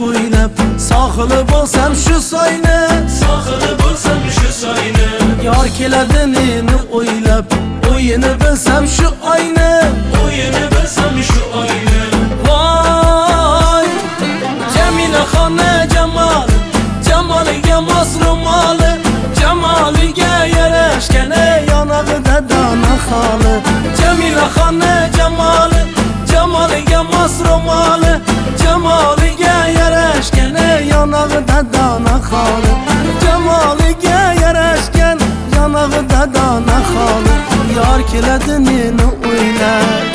bo'ylab sohili bo'lsam shu soyni, sohili bo'lsam shu soyni. Yor keladi meni o'ylab, o'yini bilsam shu oyni, o'yini bilsam shu oyni. Voy Jamila xona jamol, jamoliga mos ro'moli, jamoliga yarashgan yonag'ida dona xoli. Jamila xona jamoli, jamoliga mos ro'moli, jamoliga yarashgan yonag'ida dona xoli. Jamoliga yarashgan yonag'ida dona xoli. Yor keladi meni o'ylab.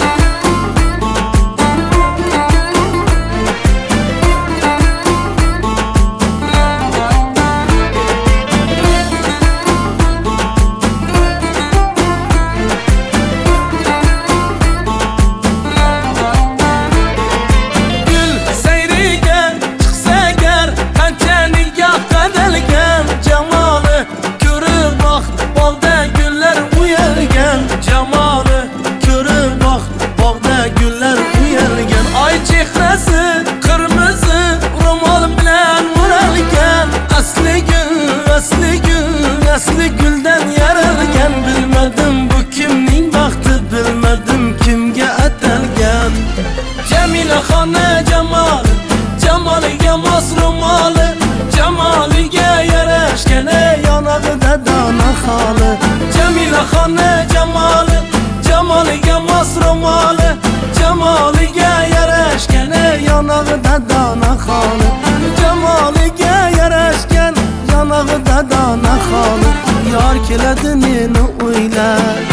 Asli gülden yaralgan, bilmadim bu kimning baxti, bilmadim kimga atalgan. Jamila xona jamol, jamoliga mos ro'moli, jamoliga yarashgan yonag'ida dona xoli. Jamila xona jamoli, jamoliga mos ro'moli, jamoliga yarashgan yonag'ida dona xoli. Jamoliga yarashgan yonag'ida dona xoli. Yor keladi meni o'ylab.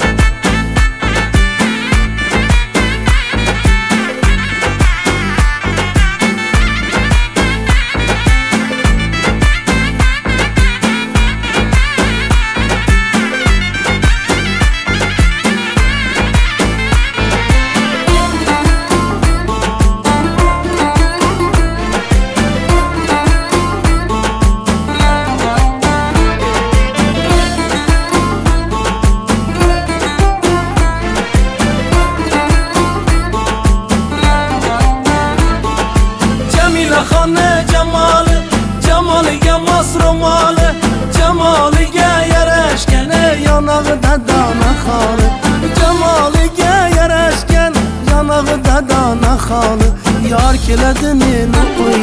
Xona jamoli, jamoliga mos ro'moli, jamoliga yarashgan yonag'ida dona xoli. Jamoliga yarashgan yonag'ida dona xoli. Yor keladi meni o'ylab.